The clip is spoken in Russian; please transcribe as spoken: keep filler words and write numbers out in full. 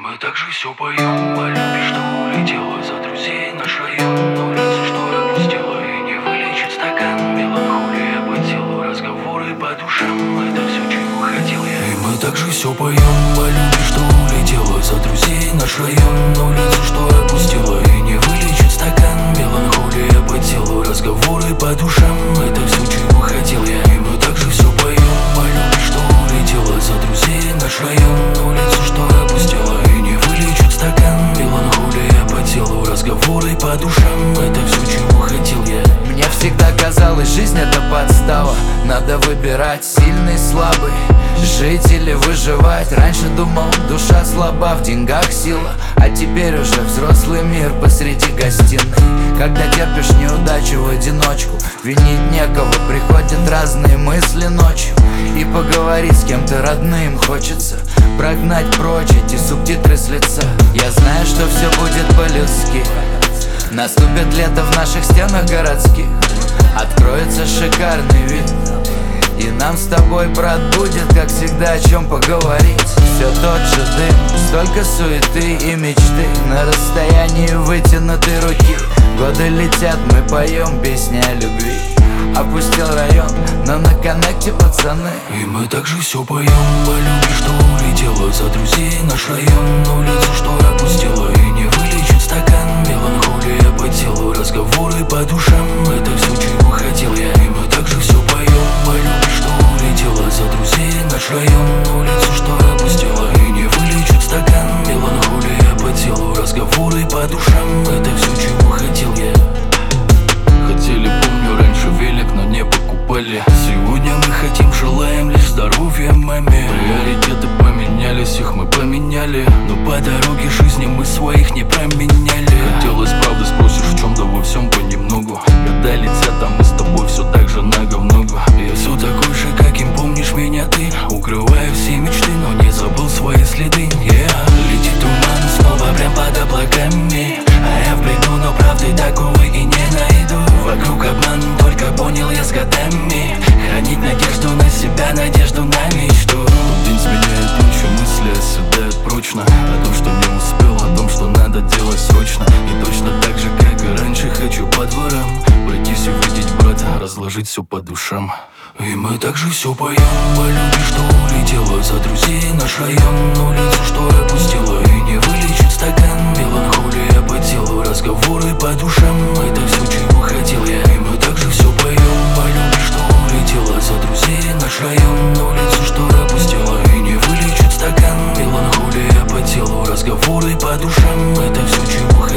мы также все поем по любви, что улетела за друзей наш район. На улицу, что опустила, и не вылечит стакан. Меланхолия по телу, разговоры по душам. Это все, чего хотел я. И мы также все поем по любви, что улетела за друзей наш район. На улицу, что опустила, и не вылечит стакан. Меланхолия по телу, разговоры по душам. Это все, чего хотел я. И мы также все поем по любви, что улетела за друзей наш район. На улицу, что опустила, и не вылечит стакан. Меланхолия по телу, разговоры по душам. Это все, чего хотел я. Мне всегда казалось, жизнь это подстава. Надо выбирать сильный, слабый, жить или выживать. Раньше думал, душа слаба, в деньгах сила. А теперь уже взрослый мир посреди гостиной. Когда терпишь неудачу в одиночку, винить некого, приходят разные мысли ночью. И поговорить с кем-то родным хочется, прогнать прочь эти субтитры с лица. Я знаю, что все будет по-людски. Наступит лето в наших стенах городских, откроется шикарный вид. И нам с тобой, брат, будет, как всегда, о чем поговорить. Все тот же дым, столько суеты и мечты на расстоянии вытянутой руки. Годы летят, мы поем песни о любви. Опустил район, но на коннекте пацаны. И мы также все поем по любви, что улетела за друзей наш район. На улицу, что опустила, и не вылечит стакан. Меланхолия по телу, разговоры по душам. Это все, чего хотел я. И мы также все поем по любви, что улетела за друзей наш район. На улицу, что опустила, и не вылечит стакан. Меланхолия по телу, разговоры по душам. Это все, чего хотел я. Хотели, помню, раньше велик, но не покупали. Сегодня мы хотим, желаем лишь здоровья маме. Приоритеты поменялись, их мы поменяли, но по дороге жизни мы своих не променяли. Хотелось правды, спросишь в чем, да во всем понемногу. Года летят, а мы с тобой все так же нога в ногу. Я все такой же, каким помнишь меня ты. Укрываю все мечты, но не забыл свои следы. Yeah. Летит туман снова прям под облаками, а я в бреду, но правды такого и не найду. Вокруг обман, только понял я с годами. Хранить надежду на себя, надежду на мечту. День сменяет ночью, мысли оседают прочно. О том, что не успел, о том, что надо делать срочно. И точно так же, как и раньше, хочу по дворам пройтись и увидеть брата, разложить все по душам. И мы также все поем по любви, что улетела за друзей наш район. На улицу, что опустила, и не вылечит стакан. Меланхолия по телу, разговоры по душам. Это все, чего хотел я. И мы также все поем по любви, что улетела за друзей наш район. На улицу, что опустила, и не вылечит стакан. Меланхолия по телу, разговоры по душам. Это все, чего хотел я.